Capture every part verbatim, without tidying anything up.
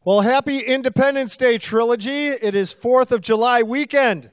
Well, happy Independence Day, Trilogy. It is fourth of July weekend.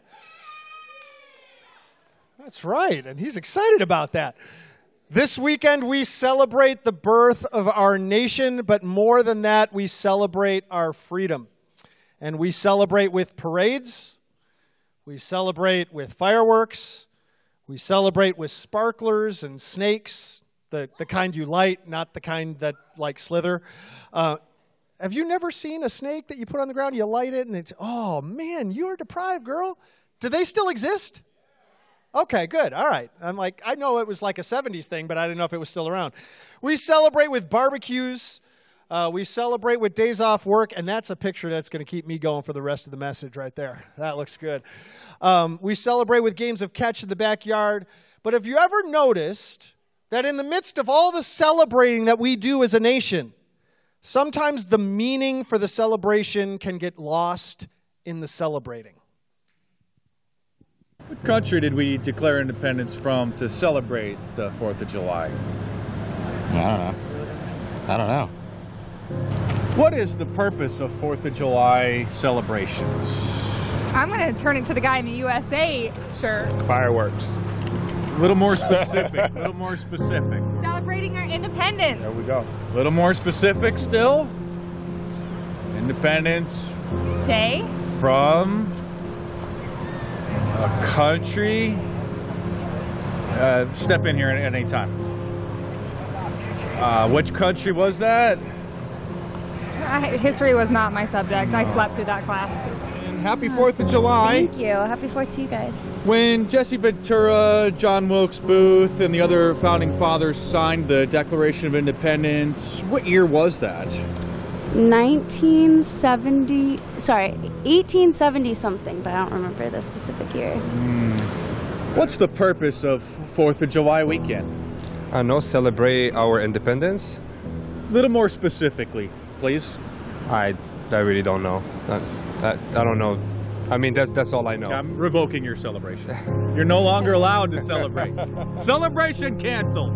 That's right, and he's excited about that. This weekend, we celebrate the birth of our nation, but more than that, we celebrate our freedom. And we celebrate with parades, we celebrate with fireworks, we celebrate with sparklers and snakes, the, the kind you light, not the kind that, like, slither. Uh, have you never seen a snake that you put on the ground, you light it, and it's, oh, man, you are deprived, girl. Do they still exist? Okay, good. All right. I'm like, I know it was like a seventies thing, but I didn't know if it was still around. We celebrate with barbecues. Uh, we celebrate with days off work, and that's a picture that's going to keep me going for the rest of the message right there. That looks good. Um, we celebrate with games of catch in the backyard. But have you ever noticed that in the midst of all the celebrating that we do as a nation, sometimes the meaning for the celebration can get lost in the celebrating? What country did we declare independence from to celebrate the fourth of July? I don't know. I don't know. What is the purpose of fourth of July celebrations? I'm going to turn it to the guy in the U S A shirt. Fireworks. A little more specific. A little more specific. Celebrating our independence. There we go. A little more specific still. Independence Day. From a country. Uh, step in here at any time. Uh, which country was that? I, history was not my subject. No. I slept through that class. And happy fourth of July. Thank you. Happy fourth to you guys. When Jesse Ventura, John Wilkes Booth, and the other founding fathers signed the Declaration of Independence, what year was that? nineteen seventy, sorry, eighteen seventy something, but I don't remember the specific year. Mm. What's the purpose of fourth of July weekend? I know, celebrate our independence. A little more specifically, please. I, I really don't know. I, I, I don't know. I mean, that's that's all I know. I'm revoking your celebration. You're no longer allowed to celebrate. Celebration canceled.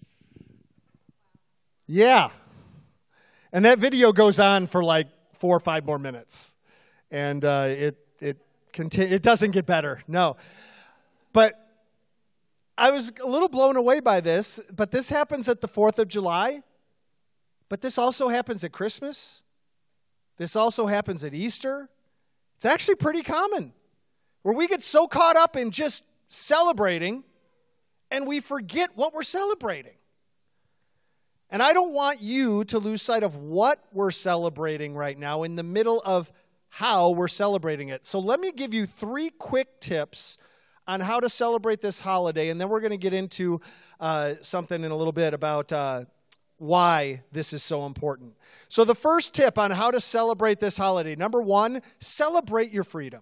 Yeah. And that video goes on for like four or five more minutes. And uh, it, it, conti- it doesn't get better, no. But I was a little blown away by this, but this happens at the fourth of July. But this also happens at Christmas. This also happens at Easter. It's actually pretty common, where we get so caught up in just celebrating, and we forget what we're celebrating. And I don't want you to lose sight of what we're celebrating right now in the middle of how we're celebrating it. So let me give you three quick tips on how to celebrate this holiday, and then we're going to get into uh, something in a little bit about uh, why this is so important. So the first tip on how to celebrate this holiday, number one, celebrate your freedom.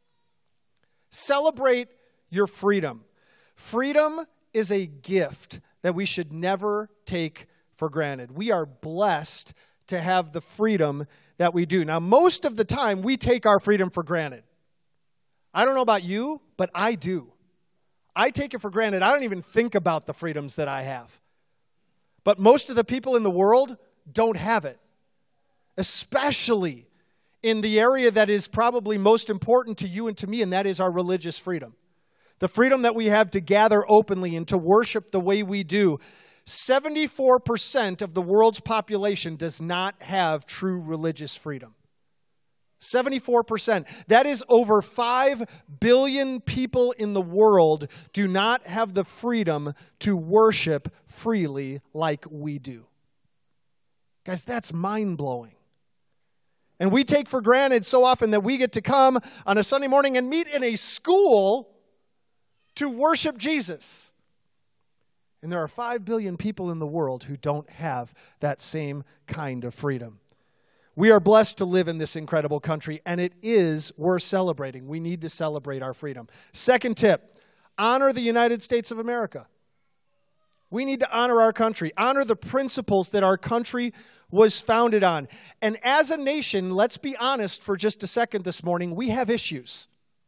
Celebrate your freedom. Freedom is a gift that we should never take for granted. We are blessed to have the freedom that we do. Now, most of the time, we take our freedom for granted. I don't know about you, but I do. I take it for granted. I don't even think about the freedoms that I have. But most of the people in the world don't have it, especially in the area that is probably most important to you and to me, and that is our religious freedom. The freedom that we have to gather openly and to worship the way we do. seventy-four percent of the world's population does not have true religious freedom. seventy-four percent. That is over five billion people in the world do not have the freedom to worship freely like we do. Guys, that's mind-blowing. And we take for granted so often that we get to come on a Sunday morning and meet in a school to worship Jesus. And there are five billion people in the world who don't have that same kind of freedom. We are blessed to live in this incredible country, and it is worth celebrating. We need to celebrate our freedom. Second tip, honor the United States of America. We need to honor our country, honor the principles that our country was founded on. And as a nation, let's be honest for just a second this morning, we have issues.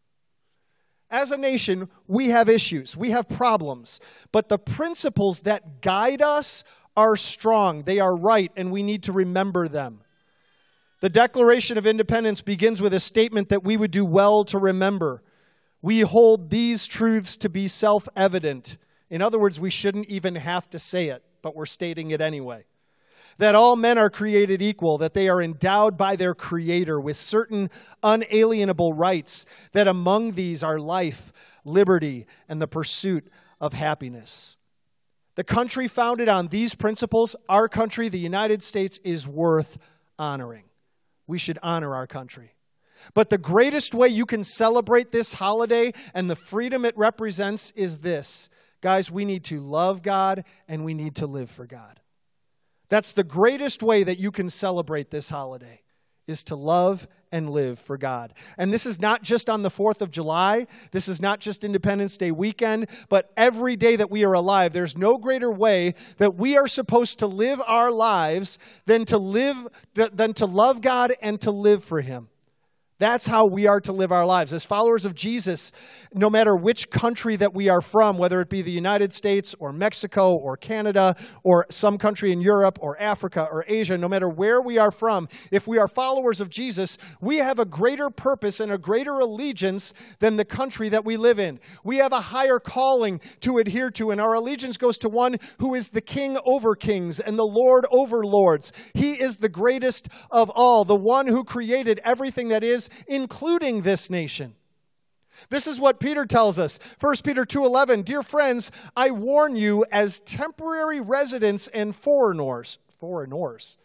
As a nation, we have issues. We have problems. But the principles that guide us are strong. They are right, and we need to remember them. The Declaration of Independence begins with a statement that we would do well to remember. We hold these truths to be self-evident. In other words, we shouldn't even have to say it, but we're stating it anyway. That all men are created equal, that they are endowed by their Creator with certain unalienable rights, that among these are life, liberty, and the pursuit of happiness. The country founded on these principles, our country, the United States, is worth honoring. We should honor our country. But the greatest way you can celebrate this holiday and the freedom it represents is this. Guys, we need to love God and we need to live for God. That's the greatest way that you can celebrate this holiday, is to love and live for God. And this is not just on the fourth of July. This is not just Independence Day weekend, but every day that we are alive. There's no greater way that we are supposed to live our lives than to live, than to love God and to live for Him. That's how we are to live our lives. As followers of Jesus, no matter which country that we are from, whether it be the United States or Mexico or Canada or some country in Europe or Africa or Asia, no matter where we are from, if we are followers of Jesus, we have a greater purpose and a greater allegiance than the country that we live in. We have a higher calling to adhere to, and our allegiance goes to one who is the King over kings and the Lord over lords. He is the greatest of all, the one who created everything that is, including this nation. This is what Peter tells us. First Peter two eleven, dear friends, I warn you as temporary residents and foreigners. Foreigners.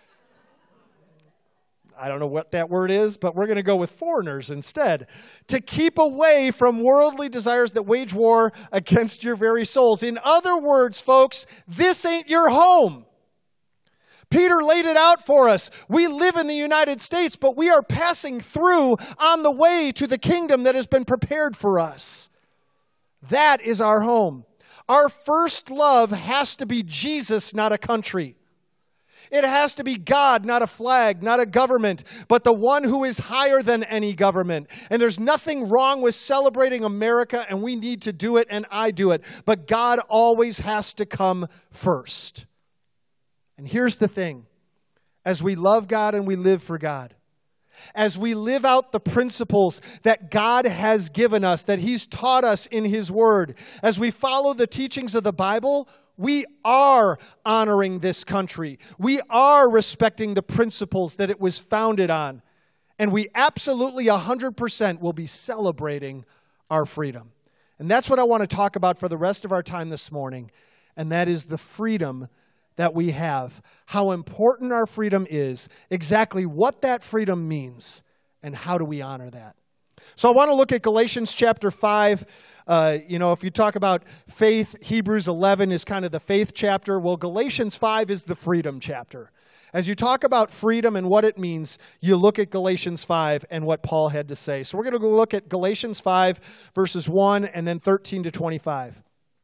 I don't know what that word is, but we're going to go with foreigners instead. To keep away from worldly desires that wage war against your very souls. In other words, folks, this ain't your home. Peter laid it out for us. We live in the United States, but we are passing through on the way to the kingdom that has been prepared for us. That is our home. Our first love has to be Jesus, not a country. It has to be God, not a flag, not a government, but the one who is higher than any government. And there's nothing wrong with celebrating America, and we need to do it, and I do it. But God always has to come first. And here's the thing. As we love God and we live for God, as we live out the principles that God has given us, that He's taught us in His Word, as we follow the teachings of the Bible, we are honoring this country. We are respecting the principles that it was founded on. And we absolutely one hundred percent will be celebrating our freedom. And that's what I want to talk about for the rest of our time this morning. And that is the freedom that we have, how important our freedom is, exactly what that freedom means, and how do we honor that. So I want to look at Galatians chapter five. Uh, you know, if you talk about faith, Hebrews eleven is kind of the faith chapter. Well, Galatians five is the freedom chapter. As you talk about freedom and what it means, you look at Galatians five and what Paul had to say. So we're going to go look at Galatians five, verses one and then thirteen to twenty-five.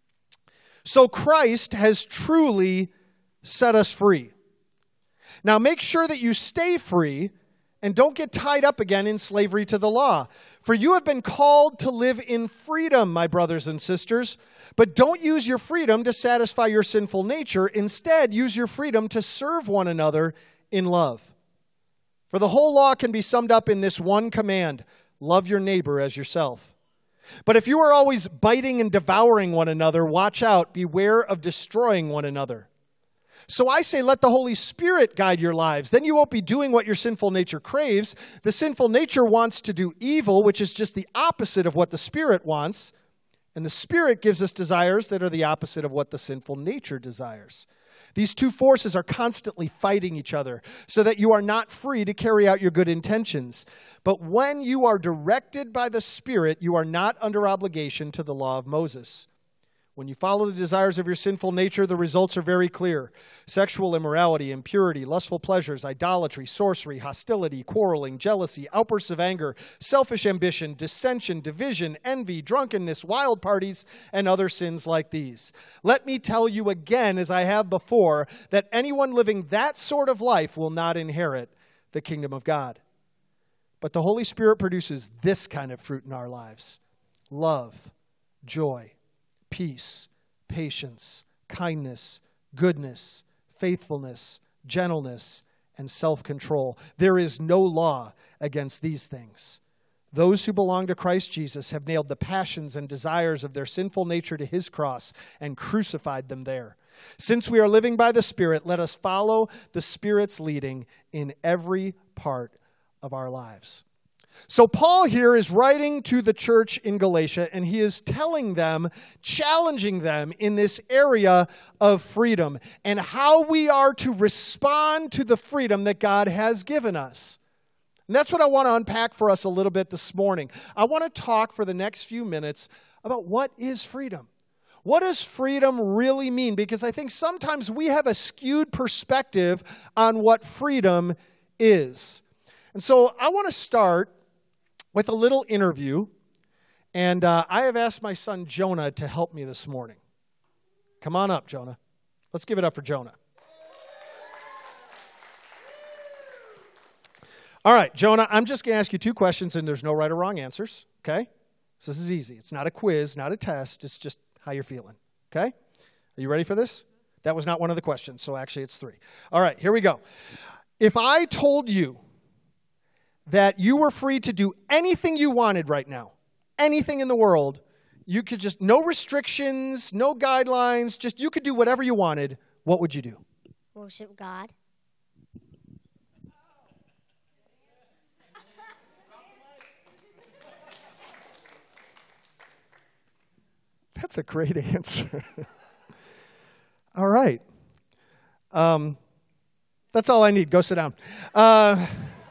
So Christ has truly set us free. Now make sure that you stay free and don't get tied up again in slavery to the law. For you have been called to live in freedom, my brothers and sisters. But don't use your freedom to satisfy your sinful nature. Instead, use your freedom to serve one another in love. For the whole law can be summed up in this one command: love your neighbor as yourself. But if you are always biting and devouring one another, watch out, beware of destroying one another. So I say, let the Holy Spirit guide your lives. Then you won't be doing what your sinful nature craves. The sinful nature wants to do evil, which is just the opposite of what the Spirit wants. And the Spirit gives us desires that are the opposite of what the sinful nature desires. These two forces are constantly fighting each other so that you are not free to carry out your good intentions. But when you are directed by the Spirit, you are not under obligation to the law of Moses. When you follow the desires of your sinful nature, the results are very clear. Sexual immorality, impurity, lustful pleasures, idolatry, sorcery, hostility, quarreling, jealousy, outbursts of anger, selfish ambition, dissension, division, envy, drunkenness, wild parties, and other sins like these. Let me tell you again, as I have before, that anyone living that sort of life will not inherit the kingdom of God. But the Holy Spirit produces this kind of fruit in our lives: love, joy, peace, patience, kindness, goodness, faithfulness, gentleness, and self-control. There is no law against these things. Those who belong to Christ Jesus have nailed the passions and desires of their sinful nature to his cross and crucified them there. Since we are living by the Spirit, let us follow the Spirit's leading in every part of our lives. So Paul here is writing to the church in Galatia, and he is telling them, challenging them in this area of freedom and how we are to respond to the freedom that God has given us. And that's what I want to unpack for us a little bit this morning. I want to talk for the next few minutes about what is freedom. What does freedom really mean? Because I think sometimes we have a skewed perspective on what freedom is. And so I want to start with a little interview, and uh, I have asked my son Jonah to help me this morning. Come on up, Jonah. Let's give it up for Jonah. All right, Jonah, I'm just going to ask you two questions, and there's no right or wrong answers, okay? So this is easy. It's not a quiz, not a test. It's just how you're feeling, okay? Are you ready for this? That was not one of the questions, so actually it's three. All right, here we go. If I told you that you were free to do anything you wanted right now, anything in the world, you could just, no restrictions, no guidelines, just you could do whatever you wanted, what would you do? Worship God. That's a great answer. All right. Um, that's all I need. Go sit down. Uh,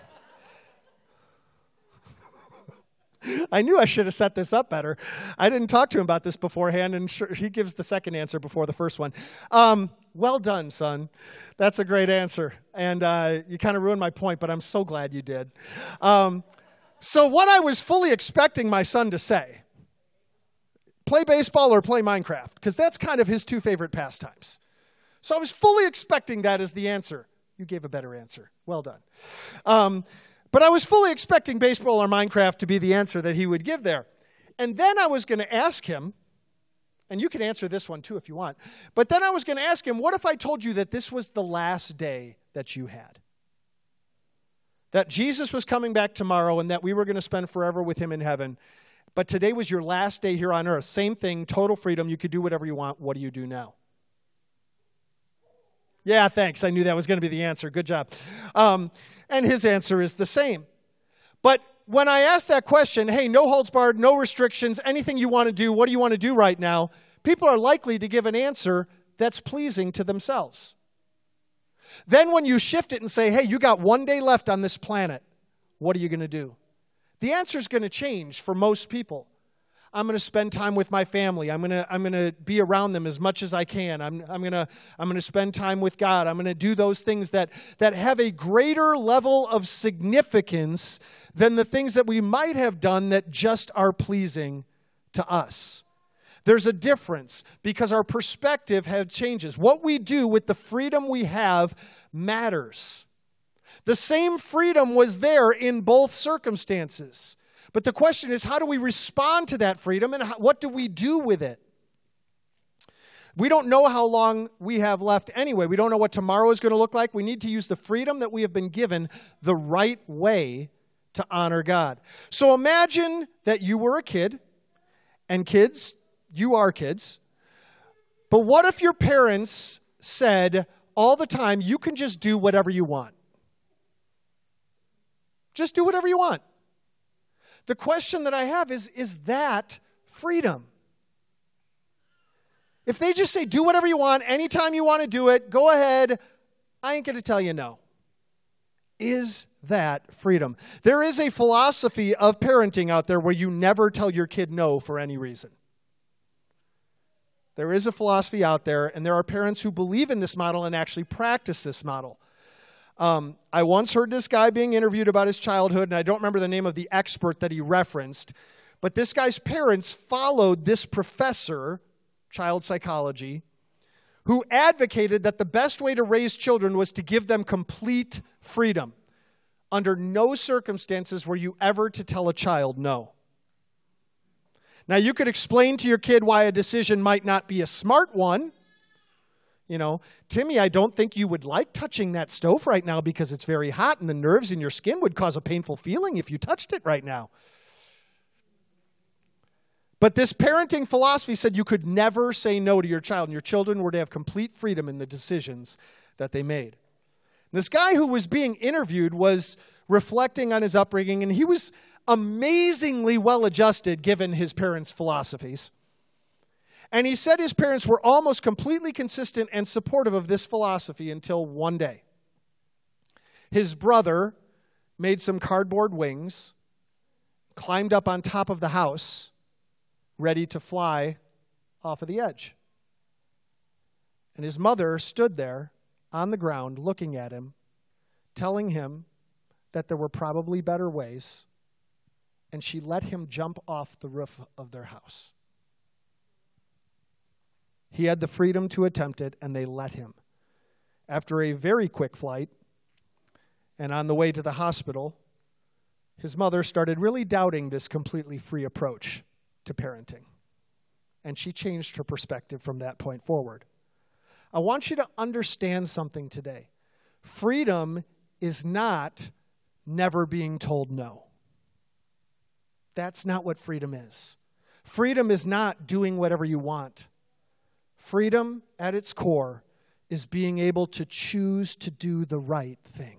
I knew I should have set this up better. I didn't talk to him about this beforehand, and sure, he gives the second answer before the first one. Um, well done, son. That's a great answer. And uh, you kind of ruined my point, but I'm so glad you did. Um, so what I was fully expecting my son to say, play baseball or play Minecraft, because that's kind of his two favorite pastimes. So I was fully expecting that as the answer. You gave a better answer. Well done. Um, but I was fully expecting baseball or Minecraft to be the answer that he would give there. And then I was going to ask him, and you can answer this one too if you want, but then I was going to ask him, what if I told you that this was the last day that you had? That Jesus was coming back tomorrow and that we were going to spend forever with him in heaven. But today was your last day here on earth. Same thing, total freedom. You could do whatever you want. What do you do now? Yeah, thanks. I knew that was going to be the answer. Good job. Um, and his answer is the same. But when I asked that question, hey, no holds barred, no restrictions, anything you want to do, what do you want to do right now? People are likely to give an answer that's pleasing to themselves. Then when you shift it and say, hey, you got one day left on this planet, what are you going to do? The answer is going to change for most people. I'm going to spend time with my family. I'm going to I'm going to be around them as much as I can. I'm I'm going to I'm going to spend time with God. I'm going to do those things that that have a greater level of significance than the things that we might have done that just are pleasing to us. There's a difference because our perspective has changes. What we do with the freedom we have matters. The same freedom was there in both circumstances. But the question is, how do we respond to that freedom and how, what do we do with it? We don't know how long we have left anyway. We don't know what tomorrow is going to look like. We need to use the freedom that we have been given the right way to honor God. So imagine that you were a kid, and kids, you are kids. But what if your parents said all the time, you can just do whatever you want? Just do whatever you want. The question that I have is, is that freedom? If they just say, do whatever you want, anytime you want to do it, go ahead, I ain't going to tell you no. Is that freedom? There is a philosophy of parenting out there where you never tell your kid no for any reason. There is a philosophy out there, and there are parents who believe in this model and actually practice this model. Um, I once heard this guy being interviewed about his childhood, and I don't remember the name of the expert that he referenced, but this guy's parents followed this professor, child psychology, who advocated that the best way to raise children was to give them complete freedom. Under no circumstances were you ever to tell a child no. Now, you could explain to your kid why a decision might not be a smart one. You know, Timmy, I don't think you would like touching that stove right now because it's very hot and the nerves in your skin would cause a painful feeling if you touched it right now. But this parenting philosophy said you could never say no to your child, and your children were to have complete freedom in the decisions that they made. This guy who was being interviewed was reflecting on his upbringing, and he was amazingly well-adjusted given his parents' philosophies. And he said his parents were almost completely consistent and supportive of this philosophy until one day. His brother made some cardboard wings, climbed up on top of the house, ready to fly off of the edge. And his mother stood there on the ground looking at him, telling him that there were probably better ways, and she let him jump off the roof of their house. He had the freedom to attempt it, and they let him. After a very quick flight, and on the way to the hospital, his mother started really doubting this completely free approach to parenting. And she changed her perspective from that point forward. I want you to understand something today. Freedom is not never being told no. That's not what freedom is. Freedom is not doing whatever you want. Freedom, at its core, is being able to choose to do the right thing.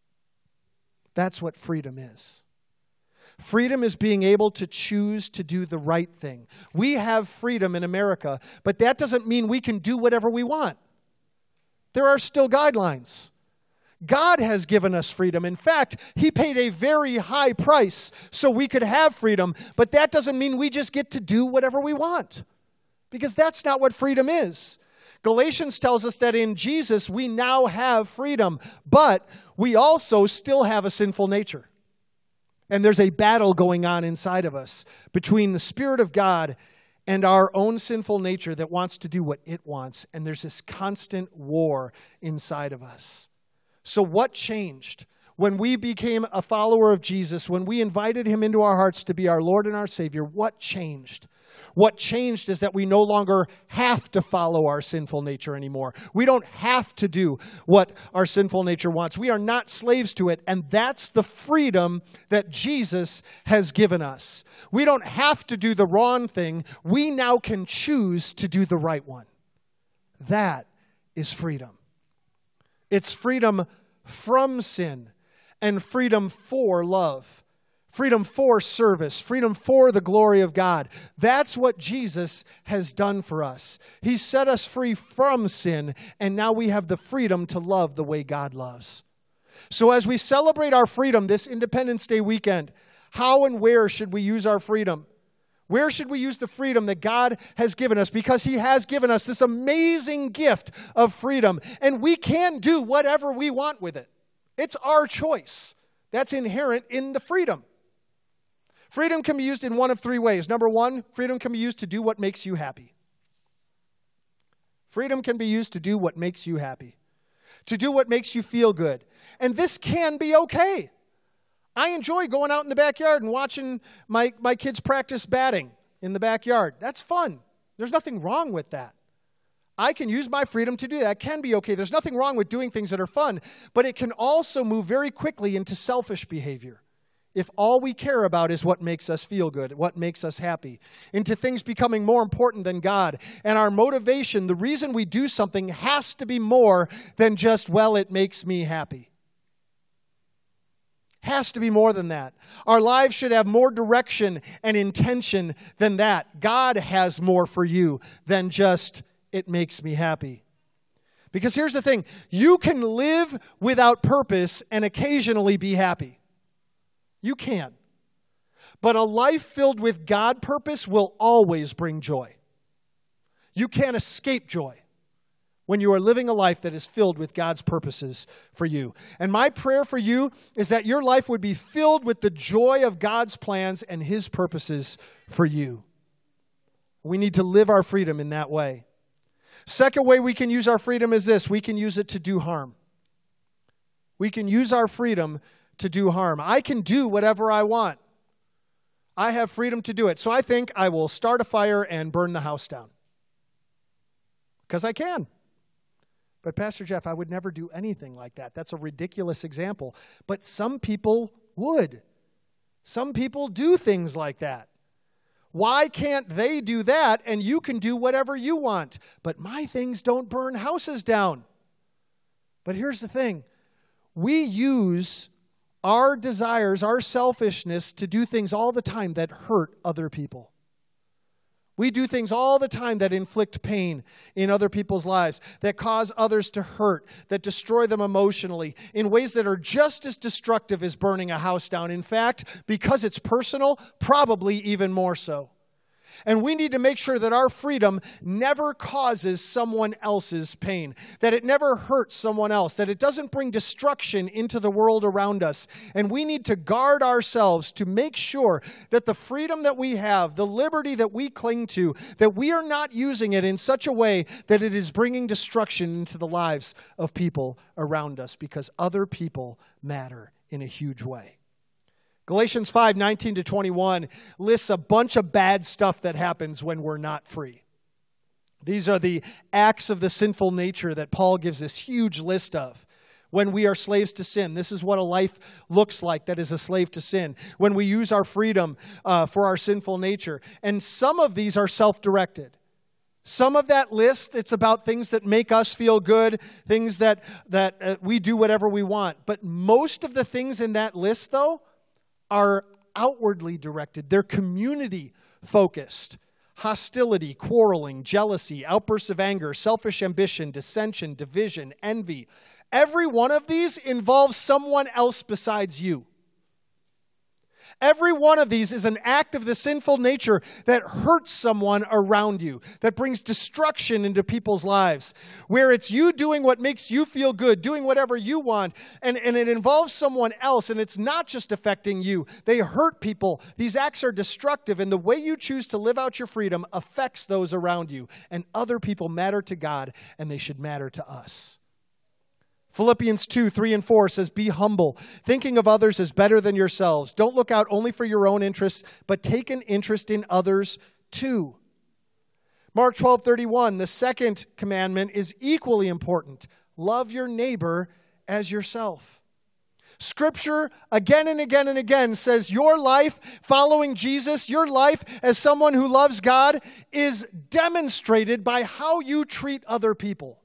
That's what freedom is. Freedom is being able to choose to do the right thing. We have freedom in America, but that doesn't mean we can do whatever we want. There are still guidelines. God has given us freedom. In fact, He paid a very high price so we could have freedom, but that doesn't mean we just get to do whatever we want, because that's not what freedom is. Galatians tells us that in Jesus we now have freedom, but we also still have a sinful nature. And there's a battle going on inside of us between the Spirit of God and our own sinful nature that wants to do what it wants. And there's this constant war inside of us. So what changed? When we became a follower of Jesus, when we invited Him into our hearts to be our Lord and our Savior, what changed? What changed is that we no longer have to follow our sinful nature anymore. We don't have to do what our sinful nature wants. We are not slaves to it, and that's the freedom that Jesus has given us. We don't have to do the wrong thing. We now can choose to do the right one. That is freedom. It's freedom from sin and freedom for love. Freedom for service, freedom for the glory of God. That's what Jesus has done for us. He set us free from sin, and now we have the freedom to love the way God loves. So as we celebrate our freedom this Independence Day weekend, how and where should we use our freedom? Where should we use the freedom that God has given us? Because He has given us this amazing gift of freedom, and we can do whatever we want with it. It's our choice. That's inherent in the freedom. Freedom can be used in one of three ways. Number one, freedom can be used to do what makes you happy. Freedom can be used to do what makes you happy, to do what makes you feel good. And this can be okay. I enjoy going out in the backyard and watching my, my kids practice batting in the backyard. That's fun. There's nothing wrong with that. I can use my freedom to do that. It can be okay. There's nothing wrong with doing things that are fun, but it can also move very quickly into selfish behavior. If all we care about is what makes us feel good, what makes us happy, into things becoming more important than God. And our motivation, the reason we do something, has to be more than just, well, it makes me happy. Has to be more than that. Our lives should have more direction and intention than that. God has more for you than just, it makes me happy. Because here's the thing, you can live without purpose and occasionally be happy. You can. But a life filled with God purpose will always bring joy. You can't escape joy when you are living a life that is filled with God's purposes for you. And my prayer for you is that your life would be filled with the joy of God's plans and His purposes for you. We need to live our freedom in that way. Second way we can use our freedom is this. We can use it to do harm. We can use our freedom to do harm. I can do whatever I want. I have freedom to do it. So I think I will start a fire and burn the house down. Because I can. But Pastor Jeff, I would never do anything like that. That's a ridiculous example. But some people would. Some people do things like that. Why can't they do that and you can do whatever you want? But my things don't burn houses down. But here's the thing. We use our desires, our selfishness to do things all the time that hurt other people. We do things all the time that inflict pain in other people's lives, that cause others to hurt, that destroy them emotionally in ways that are just as destructive as burning a house down. In fact, because it's personal, probably even more so. And we need to make sure that our freedom never causes someone else's pain, that it never hurts someone else, that it doesn't bring destruction into the world around us. And we need to guard ourselves to make sure that the freedom that we have, the liberty that we cling to, that we are not using it in such a way that it is bringing destruction into the lives of people around us, because other people matter in a huge way. Galatians five, nineteen to twenty-one lists a bunch of bad stuff that happens when we're not free. These are the acts of the sinful nature that Paul gives this huge list of. When we are slaves to sin, this is what a life looks like that is a slave to sin. When we use our freedom uh, for our sinful nature. And some of these are self-directed. Some of that list, it's about things that make us feel good, things that, that uh, we do whatever we want. But most of the things in that list, though, are outwardly directed. They're community focused. Hostility, quarreling, jealousy, outbursts of anger, selfish ambition, dissension, division, envy. Every one of these involves someone else besides you. Every one of these is an act of the sinful nature that hurts someone around you, that brings destruction into people's lives, where it's you doing what makes you feel good, doing whatever you want, and, and it involves someone else, and it's not just affecting you. They hurt people. These acts are destructive, and the way you choose to live out your freedom affects those around you, and other people matter to God, and they should matter to us. Philippians two, three and four says, be humble, thinking of others as better than yourselves. Don't look out only for your own interests, but take an interest in others too. Mark twelve, thirty-one, the second commandment is equally important. Love your neighbor as yourself. Scripture again and again and again says your life following Jesus, your life as someone who loves God is demonstrated by how you treat other people.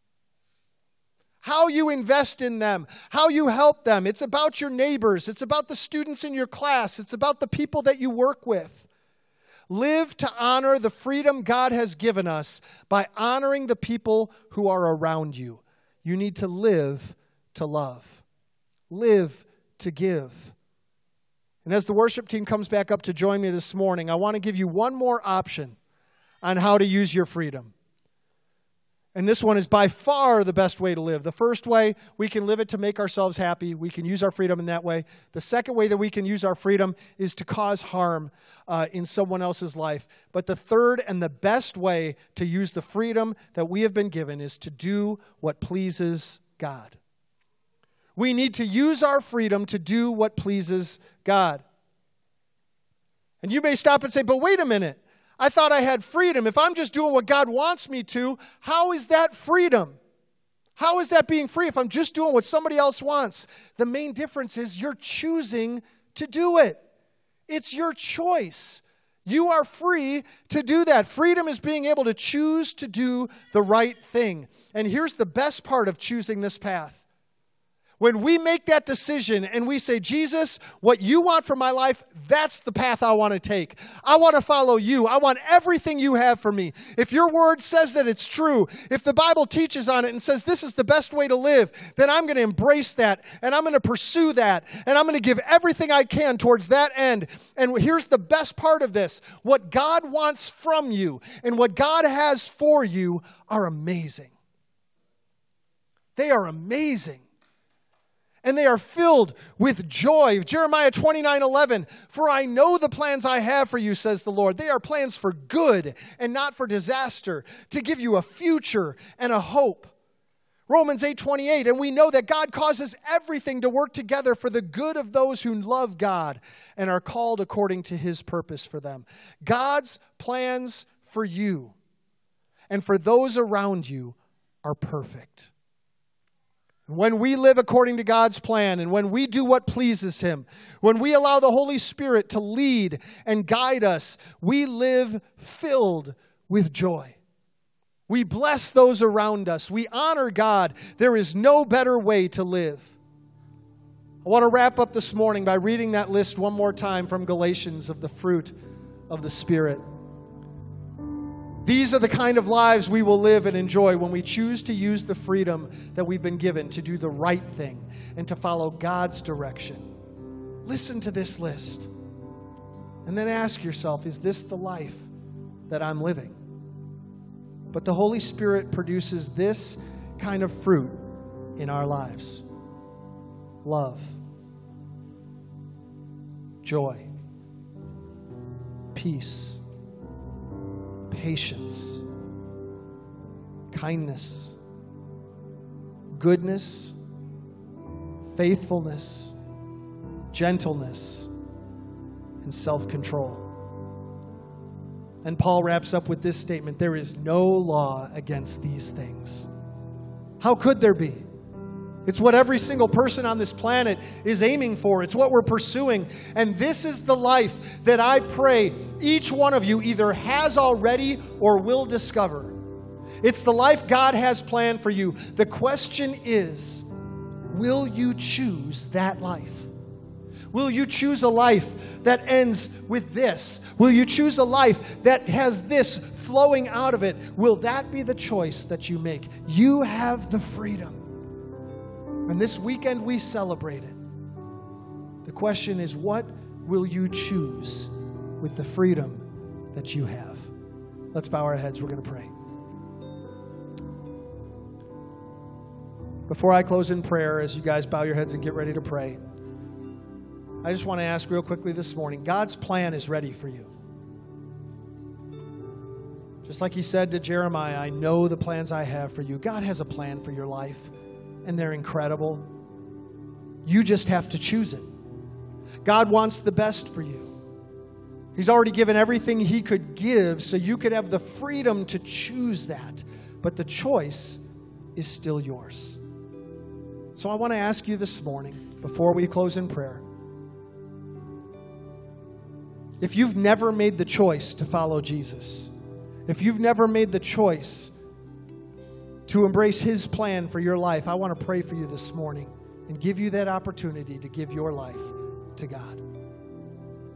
How you invest in them, how you help them. It's about your neighbors. It's about the students in your class. It's about the people that you work with. Live to honor the freedom God has given us by honoring the people who are around you. You need to live to love. Live to give. And as the worship team comes back up to join me this morning, I want to give you one more option on how to use your freedom. And this one is by far the best way to live. The first way, we can live it to make ourselves happy. We can use our freedom in that way. The second way that we can use our freedom is to cause harm uh, in someone else's life. But the third and the best way to use the freedom that we have been given is to do what pleases God. We need to use our freedom to do what pleases God. And you may stop and say, but wait a minute. I thought I had freedom. If I'm just doing what God wants me to, how is that freedom? How is that being free if I'm just doing what somebody else wants? The main difference is you're choosing to do it. It's your choice. You are free to do that. Freedom is being able to choose to do the right thing. And here's the best part of choosing this path. When we make that decision and we say, Jesus, what you want for my life, that's the path I want to take. I want to follow you. I want everything you have for me. If your word says that it's true, if the Bible teaches on it and says this is the best way to live, then I'm going to embrace that and I'm going to pursue that and I'm going to give everything I can towards that end. And here's the best part of this. What God wants from you and what God has for you are amazing. They are amazing. And they are filled with joy. Jeremiah twenty-nine eleven, for I know the plans I have for you, says the Lord. They are plans for good and not for disaster, to give you a future and a hope. Romans eight twenty-eight, and we know that God causes everything to work together for the good of those who love God and are called according to his purpose for them. God's plans for you and for those around you are perfect. When we live according to God's plan and when we do what pleases Him, when we allow the Holy Spirit to lead and guide us, we live filled with joy. We bless those around us. We honor God. There is no better way to live. I want to wrap up this morning by reading that list one more time from Galatians of the fruit of the Spirit. These are the kind of lives we will live and enjoy when we choose to use the freedom that we've been given to do the right thing and to follow God's direction. Listen to this list. And then ask yourself, is this the life that I'm living? But the Holy Spirit produces this kind of fruit in our lives. Love, joy, peace, patience, kindness, goodness, faithfulness, gentleness, and self-control. And Paul wraps up with this statement: there is no law against these things. How could there be? It's what every single person on this planet is aiming for. It's what we're pursuing. And this is the life that I pray each one of you either has already or will discover. It's the life God has planned for you. The question is, will you choose that life? Will you choose a life that ends with this? Will you choose a life that has this flowing out of it? Will that be the choice that you make? You have the freedom. And this weekend we celebrate it. The question is, what will you choose with the freedom that you have? Let's bow our heads. We're going to pray. Before I close in prayer, as you guys bow your heads and get ready to pray, I just want to ask real quickly this morning, God's plan is ready for you. Just like He said to Jeremiah, I know the plans I have for you. God has a plan for your life. And they're incredible. You just have to choose it. God wants the best for you. He's already given everything He could give so you could have the freedom to choose that. But the choice is still yours. So I want to ask you this morning, before we close in prayer, if you've never made the choice to follow Jesus, if you've never made the choice to embrace His plan for your life, I want to pray for you this morning and give you that opportunity to give your life to God.